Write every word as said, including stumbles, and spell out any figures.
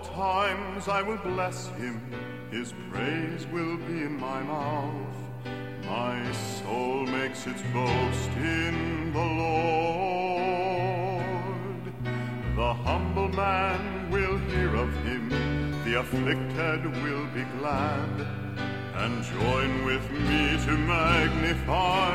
times I will bless him, his praise will be in my mouth. My soul makes its boast in the Lord. The humble man will hear of him, the afflicted will be glad, and join with me to magnify